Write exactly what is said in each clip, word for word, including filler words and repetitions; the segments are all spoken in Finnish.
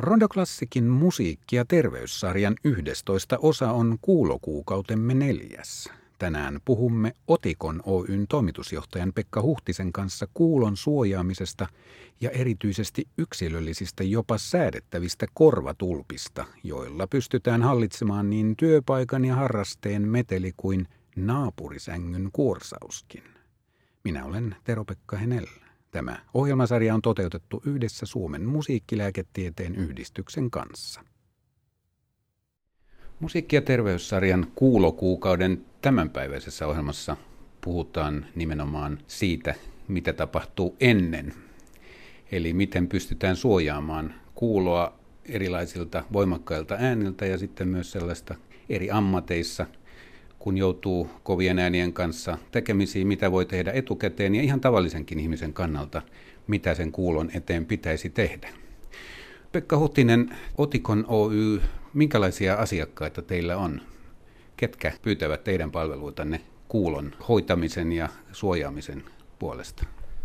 Rondo-klassikin musiikki- ja terveyssarjan yhdestoista osa on kuulokuukautemme neljäs. Tänään puhumme Oticon Oy:n toimitusjohtajan Pekka Huhtisen kanssa kuulon suojaamisesta ja erityisesti yksilöllisistä jopa säädettävistä korvatulpista, joilla pystytään hallitsemaan niin työpaikan ja harrasteen meteli kuin naapurisängyn kuorsauskin. Minä olen Tero-Pekka Henell. Tämä ohjelmasarja on toteutettu yhdessä Suomen musiikkilääketieteen yhdistyksen kanssa. Musiikki- ja terveyssarjan kuulokuukauden tämänpäiväisessä ohjelmassa puhutaan nimenomaan siitä, mitä tapahtuu ennen. Eli miten pystytään suojaamaan kuuloa erilaisilta voimakkailta ääniltä ja sitten myös sellaista eri ammateissa, kun joutuu kovien äänien kanssa tekemisiin, mitä voi tehdä etukäteen ja ihan tavallisenkin ihmisen kannalta, mitä sen kuulon eteen pitäisi tehdä. Pekka Huhtinen, Oticon Oy, minkälaisia asiakkaita teillä on? Ketkä pyytävät teidän palveluitanne kuulon hoitamisen ja suojaamisen puolesta?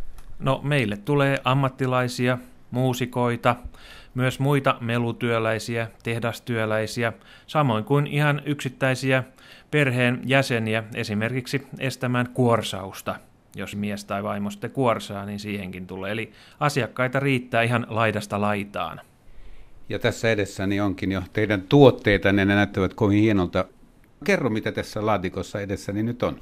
No meille tulee ammattilaisia, muusikoita, myös muita melutyöläisiä, tehdastyöläisiä, samoin kuin ihan yksittäisiä perheen jäseniä esimerkiksi estämään kuorsausta. Jos mies tai vaimo sitten kuorsaa, niin siihenkin tulee. Eli asiakkaita riittää ihan laidasta laitaan. Ja tässä edessäni onkin jo teidän tuotteitanne, ne näyttävät kovin hienolta. Kerro, mitä tässä laatikossa edessäni nyt on.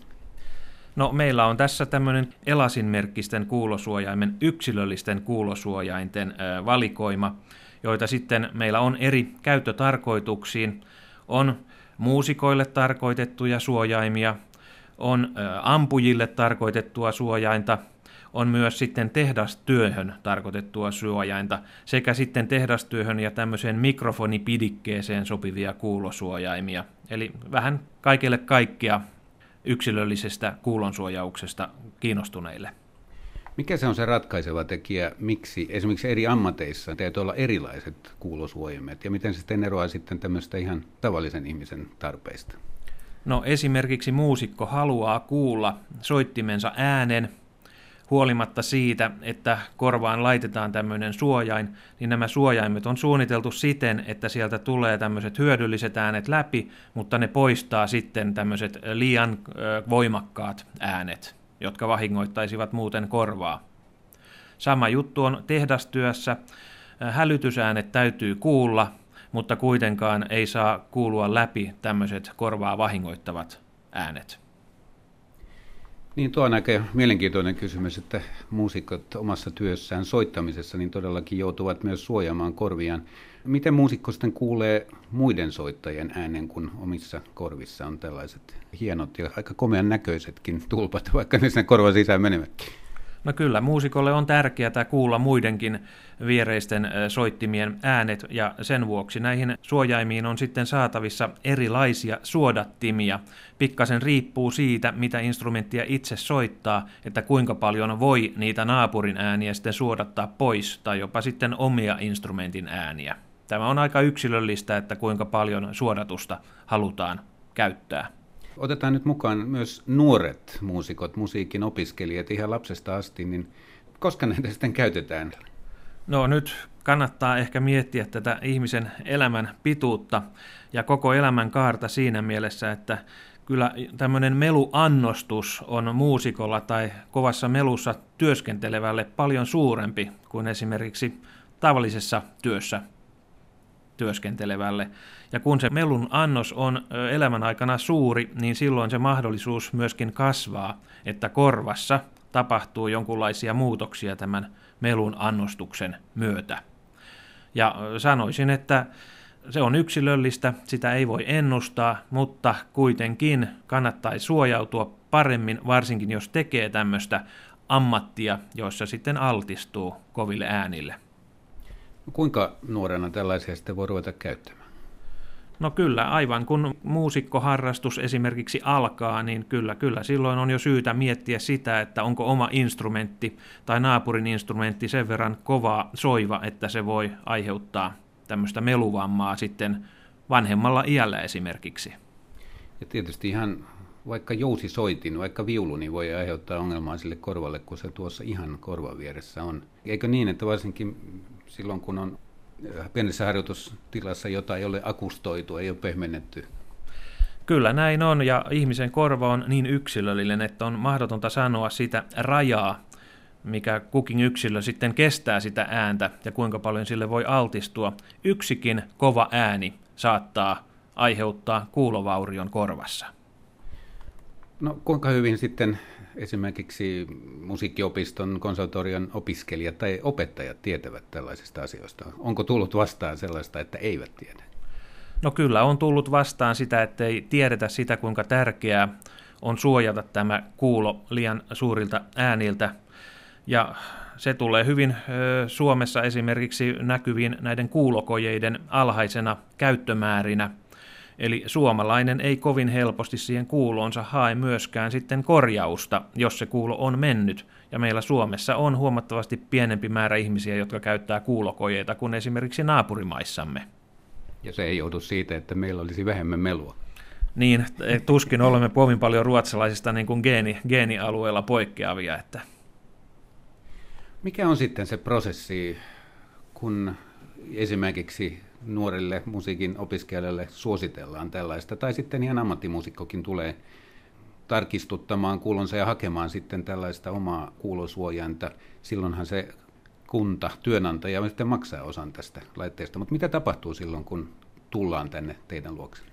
No meillä on tässä tämmöinen Elasin-merkkisten kuulosuojaimen, yksilöllisten kuulosuojainten ö, valikoima, joita sitten meillä on eri käyttötarkoituksiin. On muusikoille tarkoitettuja suojaimia, on ö, ampujille tarkoitettua suojainta, on myös sitten tehdastyöhön tarkoitettua suojainta sekä sitten tehdastyöhön ja tämmöiseen mikrofonipidikkeeseen sopivia kuulosuojaimia. Eli vähän kaikille kaikkea yksilöllisestä kuulonsuojauksesta kiinnostuneille. Mikä se on se ratkaiseva tekijä, miksi esimerkiksi eri ammateissa täytyy olla erilaiset kuulosuojaimet ja miten se sitten eroaa sitten tämmöistä ihan tavallisen ihmisen tarpeista? No esimerkiksi muusikko haluaa kuulla soittimensa äänen, huolimatta siitä, että korvaan laitetaan tämmöinen suojain, niin nämä suojaimet on suunniteltu siten, että sieltä tulee tämmöiset hyödylliset äänet läpi, mutta ne poistaa sitten tämmöiset liian voimakkaat äänet, jotka vahingoittaisivat muuten korvaa. Sama juttu on tehdastyössä. Hälytysäänet täytyy kuulla, mutta kuitenkaan ei saa kuulua läpi tämmöiset korvaa vahingoittavat äänet. Niin, tuo on aika mielenkiintoinen kysymys, että muusikot omassa työssään soittamisessa niin todellakin joutuvat myös suojaamaan korviaan. Miten muusikko sitten kuulee muiden soittajien äänen, kun omissa korvissa on tällaiset hienot ja aika komean näköisetkin tulpat, vaikka ne sinne korvan sisään menevätkin? No kyllä, muusikolle on tärkeää kuulla muidenkin viereisten soittimien äänet, ja sen vuoksi näihin suojaimiin on sitten saatavissa erilaisia suodattimia. Pikkasen riippuu siitä, mitä instrumenttia itse soittaa, että kuinka paljon voi niitä naapurin ääniä sitten suodattaa pois, tai jopa sitten omia instrumentin ääniä. Tämä on aika yksilöllistä, että kuinka paljon suodatusta halutaan käyttää. Otetaan nyt mukaan myös nuoret muusikot, musiikin opiskelijat ihan lapsesta asti, niin koska näitä sitten käytetään? No nyt kannattaa ehkä miettiä tätä ihmisen elämän pituutta ja koko elämän kaarta siinä mielessä, että kyllä tämmöinen meluannostus on muusikolla tai kovassa melussa työskentelevälle paljon suurempi kuin esimerkiksi tavallisessa työssä työskentelevälle. Ja kun se melun annos on elämän aikana suuri, niin silloin se mahdollisuus myöskin kasvaa, että korvassa tapahtuu jonkinlaisia muutoksia tämän melun annostuksen myötä. Ja sanoisin, että se on yksilöllistä, sitä ei voi ennustaa, mutta kuitenkin kannattaisi suojautua paremmin, varsinkin jos tekee tämmöistä ammattia, jossa sitten altistuu koville äänille. Kuinka nuorena tällaisia sitten voi ruveta käyttämään? No kyllä, aivan kun muusikkoharrastus esimerkiksi alkaa, niin kyllä, kyllä silloin on jo syytä miettiä sitä, että onko oma instrumentti tai naapurin instrumentti sen verran kova soiva, että se voi aiheuttaa tämmöistä meluvammaa sitten vanhemmalla iällä esimerkiksi. Ja tietysti ihan vaikka jousisoitin, vaikka viulu, niin voi aiheuttaa ongelmaa sille korvalle, kun se tuossa ihan korvan vieressä on. Eikö niin, että varsinkin silloin kun on pienessä harjoitustilassa, jota ei ole akustoitu, ei ole pehmennetty. Kyllä näin on, ja ihmisen korva on niin yksilöllinen, että on mahdotonta sanoa sitä rajaa, mikä kukin yksilö sitten kestää sitä ääntä ja kuinka paljon sille voi altistua. Yksikin kova ääni saattaa aiheuttaa kuulovaurion korvassa. No kuinka hyvin sitten esimerkiksi musiikkiopiston, konservatorion opiskelijat tai opettajat tietävät tällaisista asioista? Onko tullut vastaan sellaista, että eivät tiedä? No kyllä on tullut vastaan sitä, että ei tiedetä sitä, kuinka tärkeää on suojata tämä kuulo liian suurilta ääniltä. Ja se tulee hyvin ö, Suomessa esimerkiksi näkyviin näiden kuulokojeiden alhaisena käyttömäärinä. Eli suomalainen ei kovin helposti siihen kuuloonsa hae myöskään sitten korjausta, jos se kuulo on mennyt. Ja meillä Suomessa on huomattavasti pienempi määrä ihmisiä, jotka käyttää kuulokojeita kuin esimerkiksi naapurimaissamme. Ja se ei joudu siitä, että meillä olisi vähemmän melua. Niin, tuskin olemme kovin paljon ruotsalaisista niin kuin geeni, geenialueella poikkeavia. Että. Mikä on sitten se prosessi, kun esimerkiksi nuorille musiikin opiskelijalle suositellaan tällaista, tai sitten ihan ammattimuusikkokin tulee tarkistuttamaan kuulonsa ja hakemaan sitten tällaista omaa kuulosuojainta. Silloinhan se kunta, työnantaja sitten maksaa osan tästä laitteesta. Mutta mitä tapahtuu silloin, kun tullaan tänne teidän luoksenne?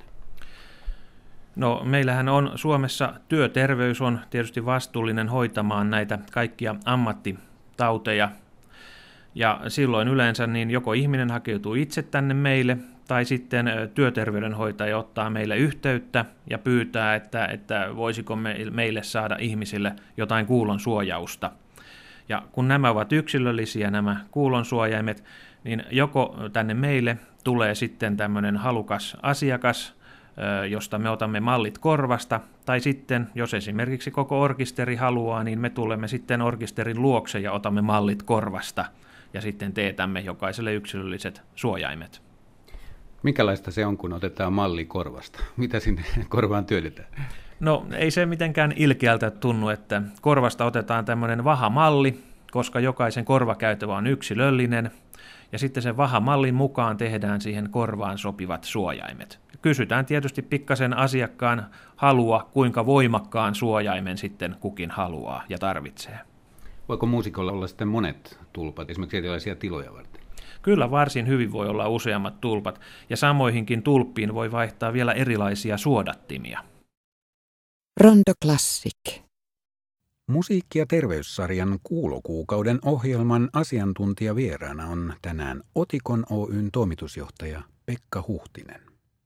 No meillähän on Suomessa työterveys on tietysti vastuullinen hoitamaan näitä kaikkia ammattitauteja. Ja silloin yleensä niin joko ihminen hakeutuu itse tänne meille, tai sitten työterveydenhoitaja ottaa meille yhteyttä ja pyytää, että, että voisiko me, meille saada ihmisille jotain kuulon suojausta. Ja kun nämä ovat yksilöllisiä, nämä kuulonsuojaimet, niin joko tänne meille tulee sitten tämmöinen halukas asiakas, josta me otamme mallit korvasta, tai sitten, jos esimerkiksi koko orkesteri haluaa, niin me tulemme sitten orkesterin luokse ja otamme mallit korvasta, ja sitten teetämme jokaiselle yksilölliset suojaimet. Minkälaista se on, kun otetaan malli korvasta? Mitä sinne korvaan työnnetään? No ei se mitenkään ilkeältä tunnu, että korvasta otetaan tämmöinen vahamalli, koska jokaisen korvakäytävä on yksilöllinen, ja sitten sen vahamallin mukaan tehdään siihen korvaan sopivat suojaimet. Kysytään tietysti pikkasen asiakkaan halua, kuinka voimakkaan suojaimen sitten kukin haluaa ja tarvitsee. Voiko muusikolla olla sitten monet tulpat, esimerkiksi erilaisia tiloja varten? Kyllä varsin hyvin voi olla useammat tulpat, ja samoihinkin tulppiin voi vaihtaa vielä erilaisia suodattimia. Rondo Classic. Musiikki- ja terveyssarjan Kuulokuukauden ohjelman asiantuntijavieraana on tänään Otikon Oyn toimitusjohtaja Pekka Huhtinen.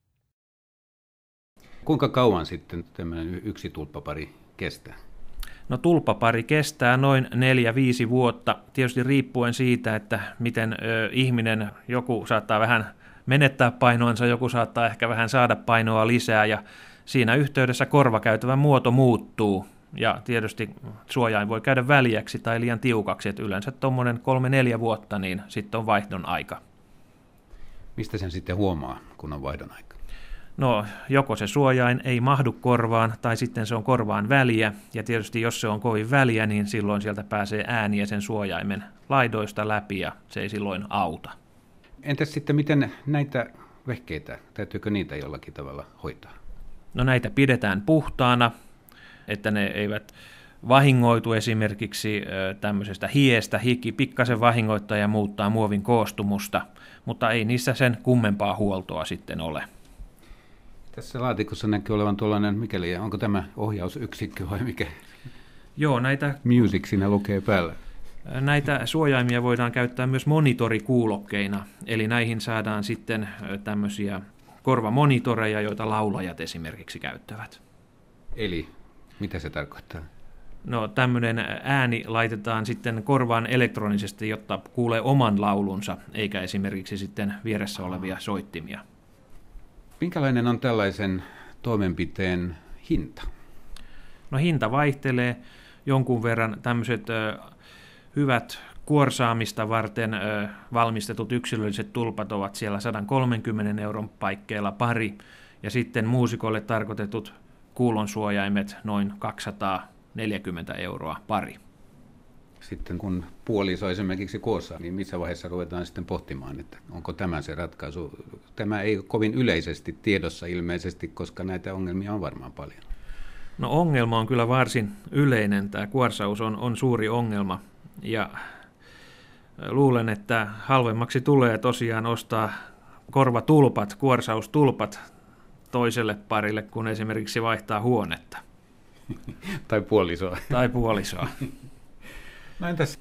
Kuinka kauan sitten tämmöinen yksi tulppapari kestää? No tulppapari kestää noin neljä viisi vuotta, tietysti riippuen siitä, että miten ö, ihminen, joku saattaa vähän menettää painoansa, joku saattaa ehkä vähän saada painoa lisää, ja siinä yhteydessä korvakäytävän muoto muuttuu, ja tietysti suojain voi käydä väljäksi tai liian tiukaksi, että yleensä tuommoinen kolme neljä vuotta, niin sitten on vaihdon aika. Mistä sen sitten huomaa, kun on vaihdon aika? No, joko se suojain ei mahdu korvaan, tai sitten se on korvaan väliä, ja tietysti jos se on kovin väliä, niin silloin sieltä pääsee ääniä sen suojaimen laidoista läpi, ja se ei silloin auta. Entäs sitten miten näitä vehkeitä, täytyykö niitä jollakin tavalla hoitaa? No näitä pidetään puhtaana, että ne eivät vahingoitu esimerkiksi tämmöisestä hiestä, hiki pikkasen vahingoittaa ja muuttaa muovin koostumusta, mutta ei niissä sen kummempaa huoltoa sitten ole. Tässä laatikossa näkyy olevan tuollainen, mikäli, onko tämä ohjausyksikkö vai mikä? Joo, näitä... Music siinä lukee päällä. Näitä suojaimia voidaan käyttää myös monitorikuulokkeina, eli näihin saadaan sitten tämmöisiä korvamonitoreja, joita laulajat esimerkiksi käyttävät. Eli mitä se tarkoittaa? No tämmöinen ääni laitetaan sitten korvaan elektronisesti, jotta kuulee oman laulunsa, eikä esimerkiksi sitten vieressä olevia soittimia. Minkälainen on tällaisen toimenpiteen hinta? No hinta vaihtelee jonkun verran. Tämmöiset ö, hyvät kuorsaamista varten ö, valmistetut yksilölliset tulpat ovat siellä sata kolmekymmentä euron paikkeilla pari, ja sitten muusikolle tarkoitetut kuulonsuojaimet noin kaksisataaneljäkymmentä euroa pari. Sitten kun puoliso esimerkiksi kuossa, niin missä vaiheessa ruvetaan sitten pohtimaan, että onko tämä se ratkaisu. Tämä ei ole kovin yleisesti tiedossa ilmeisesti, koska näitä ongelmia on varmaan paljon. No ongelma on kyllä varsin yleinen. Tämä kuorsaus on, on suuri ongelma ja luulen, että halvemmaksi tulee tosiaan ostaa korvatulpat, kuorsaustulpat toiselle parille, kun esimerkiksi vaihtaa huonetta. Tai puolisoa. Tai puolisoa. No entäs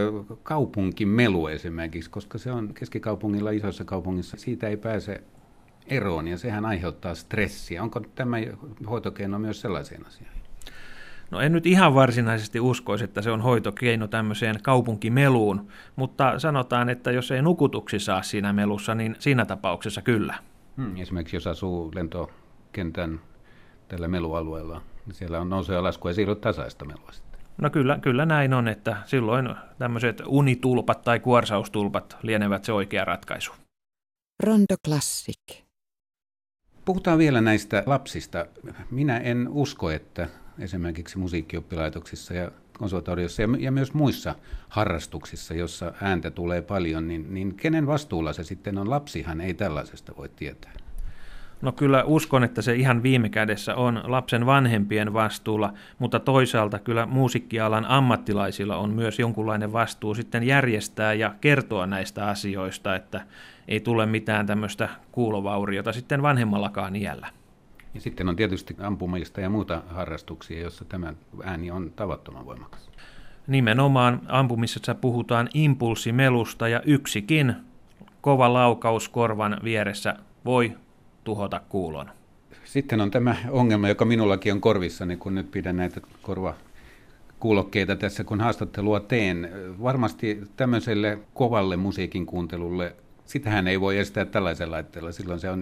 kaupunkimelu esimerkiksi, koska se on keskikaupungilla, isossa kaupungissa, siitä ei pääse eroon ja sehän aiheuttaa stressiä. Onko tämä hoitokeino myös sellaisiin asioihin? No en nyt ihan varsinaisesti uskoisi, että se on hoitokeino tämmöiseen kaupunkimeluun, mutta sanotaan, että jos ei nukutuksi saa siinä melussa, niin siinä tapauksessa kyllä. Hmm, esimerkiksi jos asuu lentokentän tällä melualueella, niin siellä on nousua ja laskua ja siinä on tasaista melua sitten. No kyllä, kyllä näin on, että silloin tämmöiset unitulpat tai kuorsaustulpat lienevät se oikea ratkaisu. Rondo Classic. Puhutaan vielä näistä lapsista. Minä en usko, että esimerkiksi musiikkioppilaitoksissa ja konservatoriossa ja, ja myös muissa harrastuksissa, jossa ääntä tulee paljon, niin, niin kenen vastuulla se sitten on? Lapsihan ei tällaisesta voi tietää. No kyllä uskon, että se ihan viime kädessä on lapsen vanhempien vastuulla, mutta toisaalta kyllä musiikkialan ammattilaisilla on myös jonkunlainen vastuu sitten järjestää ja kertoa näistä asioista, että ei tule mitään tämmöistä kuulovauriota sitten vanhemmallakaan iällä. Ja sitten on tietysti ampumista ja muuta harrastuksia, joissa tämä ääni on tavattoman voimakas. Nimenomaan ampumisessa puhutaan impulssimelusta ja yksikin kova laukaus korvan vieressä voi tuhota kuulon. Sitten on tämä ongelma, joka minullakin on korvissani, kun nyt pidän näitä korvakuulokkeita tässä, kun haastattelua teen. Varmasti tämmöiselle kovalle musiikin kuuntelulle, sitähän ei voi estää tällaisella laitteella. Silloin se on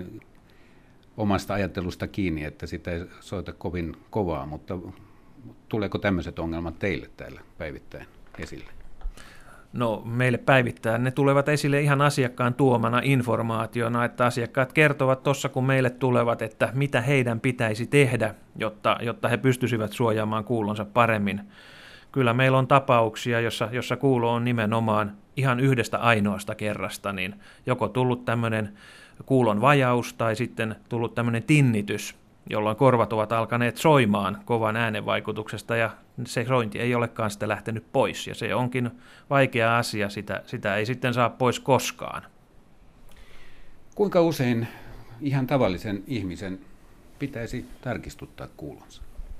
omasta ajattelusta kiinni, että sitä ei soita kovin kovaa, mutta tuleeko tämmöiset ongelmat teille täällä päivittäin esille? No meille päivittäin ne tulevat esille ihan asiakkaan tuomana informaationa, että asiakkaat kertovat tuossa kun meille tulevat, että mitä heidän pitäisi tehdä, jotta, jotta he pystyisivät suojaamaan kuulonsa paremmin. Kyllä meillä on tapauksia, jossa, jossa kuulo on nimenomaan ihan yhdestä ainoasta kerrasta, niin joko tullut tämmöinen kuulon vajaus tai sitten tullut tämmöinen tinnitys, jolloin korvat ovat alkaneet soimaan kovan äänen vaikutuksesta ja se sointi ei olekaan sitä lähtenyt pois ja se onkin vaikea asia, sitä, sitä ei sitten saa pois koskaan. Kuinka usein ihan tavallisen ihmisen pitäisi tarkistuttaa kuulonsa?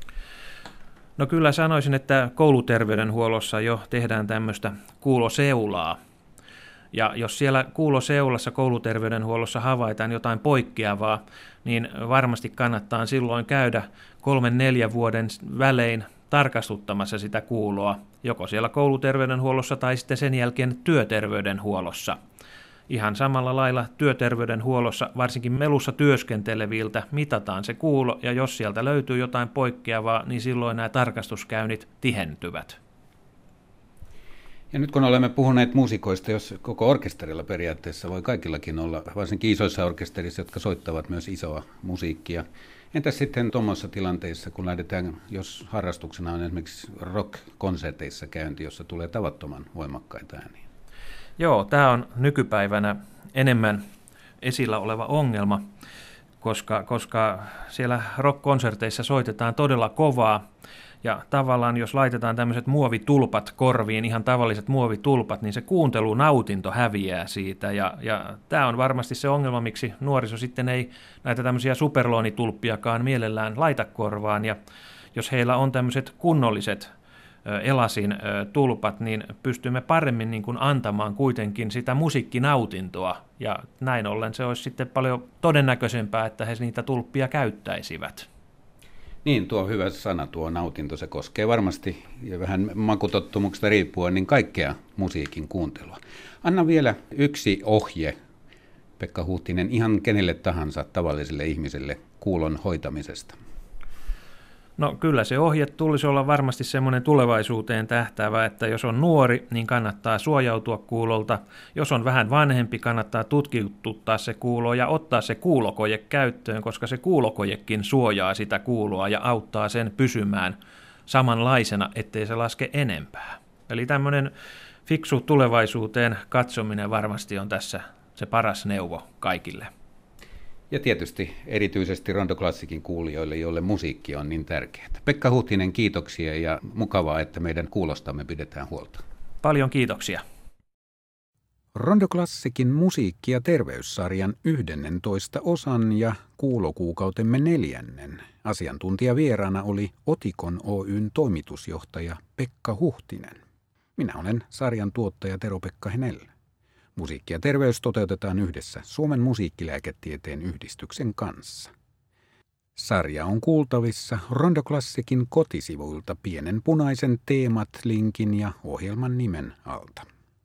No kyllä sanoisin, että kouluterveydenhuollossa jo tehdään tämmöistä kuuloseulaa. Ja jos siellä kuuloseulassa kouluterveydenhuollossa havaitaan jotain poikkeavaa, niin varmasti kannattaa silloin käydä kolmen neljän vuoden välein tarkastuttamassa sitä kuuloa, joko siellä kouluterveydenhuollossa tai sitten sen jälkeen työterveydenhuollossa. Ihan samalla lailla työterveydenhuollossa, varsinkin melussa työskenteleviltä, mitataan se kuulo, ja jos sieltä löytyy jotain poikkeavaa, niin silloin nämä tarkastuskäynnit tihentyvät. Ja nyt kun olemme puhuneet muusikoista, jos koko orkesterilla periaatteessa voi kaikillakin olla, varsinkin isoissa orkesterissa, jotka soittavat myös isoa musiikkia. Entäs sitten tuommoisissa tilanteissa, kun lähdetään, jos harrastuksena on esimerkiksi rock-konserteissa käynti, jossa tulee tavattoman voimakkaita ääniä? Joo, tämä on nykypäivänä enemmän esillä oleva ongelma, koska, koska siellä rock-konserteissa soitetaan todella kovaa. Ja tavallaan jos laitetaan tämmöiset muovitulpat korviin, ihan tavalliset muovitulpat, niin se kuuntelunautinto häviää siitä. Ja, ja tämä on varmasti se ongelma, miksi nuoriso sitten ei näitä tämmöisiä superloonitulppiakaan mielellään laita korvaan. Ja jos heillä on tämmöiset kunnolliset elasin tulpat, niin pystymme paremmin niin kuin antamaan kuitenkin sitä musiikkinautintoa. Ja näin ollen se olisi sitten paljon todennäköisempää, että he niitä tulppia käyttäisivät. Niin, tuo on hyvä sana, tuo nautinto. Se koskee varmasti, ja vähän makutottumuksesta riippuen, niin kaikkea musiikin kuuntelua. Anna vielä yksi ohje, Pekka Huhtinen, ihan kenelle tahansa tavalliselle ihmiselle kuulon hoitamisesta. No kyllä se ohje tulisi olla varmasti semmoinen tulevaisuuteen tähtäävä, että jos on nuori, niin kannattaa suojautua kuulolta. Jos on vähän vanhempi, kannattaa tutkituttaa se kuulo ja ottaa se kuulokoje käyttöön, koska se kuulokojekin suojaa sitä kuuloa ja auttaa sen pysymään samanlaisena, ettei se laske enempää. Eli tämmöinen fiksu tulevaisuuteen katsominen varmasti on tässä se paras neuvo kaikille. Ja tietysti erityisesti Rondo Classicin kuulijoille, joille musiikki on niin tärkeää. Pekka Huhtinen, kiitoksia ja mukavaa, että meidän kuulostamme pidetään huolta. Paljon kiitoksia. Rondo Classicin musiikki- ja terveyssarjan yhdennentoista osan ja kuulokuukautemme neljännen asiantuntijavieraana oli Otikon Oyn toimitusjohtaja Pekka Huhtinen. Minä olen sarjan tuottaja Tero-Pekka Henell. Musiikki ja terveys toteutetaan yhdessä Suomen musiikkilääketieteen yhdistyksen kanssa. Sarja on kuultavissa Rondo Classicin kotisivuilta pienen punaisen teemat linkin ja ohjelman nimen alta.